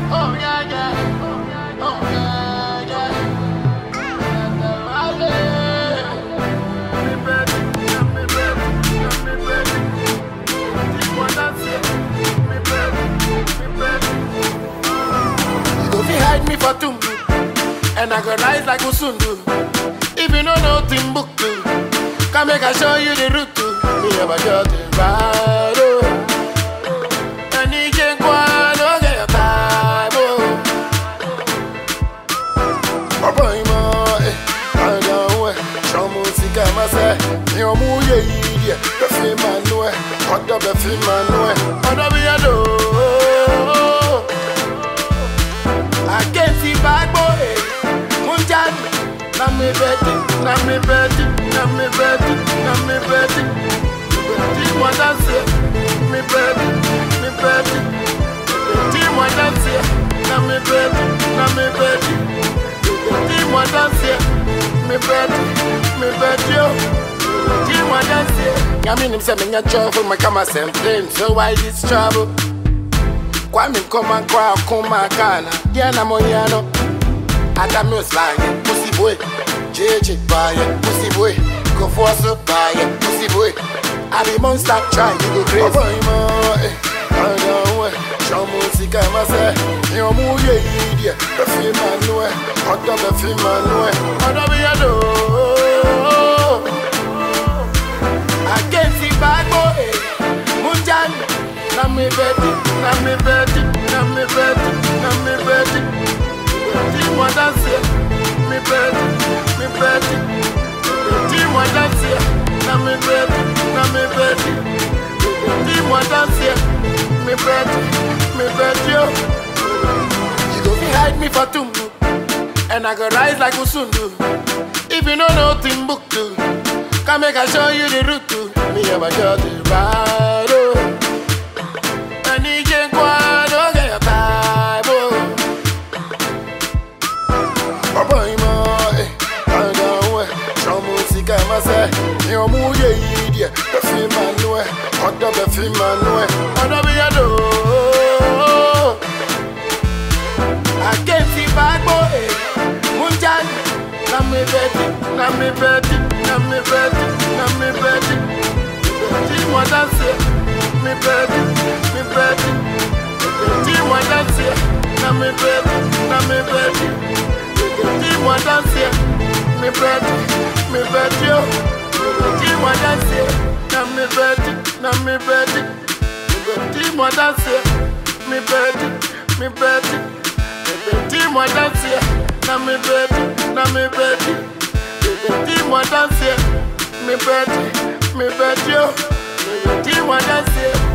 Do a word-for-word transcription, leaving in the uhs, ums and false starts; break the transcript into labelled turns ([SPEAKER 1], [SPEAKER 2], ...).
[SPEAKER 1] Oh yeah, yeah. Oh yeah, yeah. Me baby, me baby, me baby. This one that's it. Me baby, me baby. You go fi hide me for Tumbu, and I go rise like Usundu. If you don't know Timbuktu, come make I show you the route to me ever got the ride. Oh, and you can't go on, don't get your time. Oh, oh boy, my, I don't know. Show me si come and say, you move ye ye, the film man know, what the film man know, what the we do. I can't see back boy, Munjani. Na me bedi, na me bedi, na me bedi, na me bedi. Dis-moi danser, me bedi, me bedi. Dis-moi danser, na me bedi, na me bedi. Dis-moi danser, me bedi, me bedi. Dis-moi danser. Yamin him say me nya trouble, me come and complain. So why this trouble? Kwame come and cry, come and kana. Yeah, na moyano. Adamu slang, pussy boy. J J buy it, pussy boy. Go for so buy it, pussy boy. I be monster try, you go crazy. Oh boy, my, I don't know. Show me si come and say, you move ye idiot. The film man know, what the film man know, what the we do. I can't see back boy, Munjani. Na me bedi, na me bedi, na me bedi, na me bedi. Dis-moi danser, me bedi, me bedi. Dis-moi danser, na me bedi, na me bedi. Dis-moi danser, me bedi, me bedi. You go fi hide me for Tumbu, and I go rise like Usundu. If you don't know Timbuktu, come make I show you the route to me ever got the ride. Oh, and you can't go on, don't get your time. Oh. Oh boy, my, I don't know. Show me si come and say, you move ye idiot. The film man know, what the film man know, what the we do. I can't see back boy, Munjani. Na me bedi, na me bedi, na me bedi, na me bedi. Dis-moi danser, me bedi, me bedi. Dis-moi danser, na me bedi, na me bedi. Dis-moi danser, me bedi, me bedi. Dis-moi danser, na me bedi, na me bedi. Dis-moi danser, me bedi, me bedi. Dis-moi danser, na me bedi, na me bedi. Dis-moi danser, me bedi, me bedi. Dis-moi danser.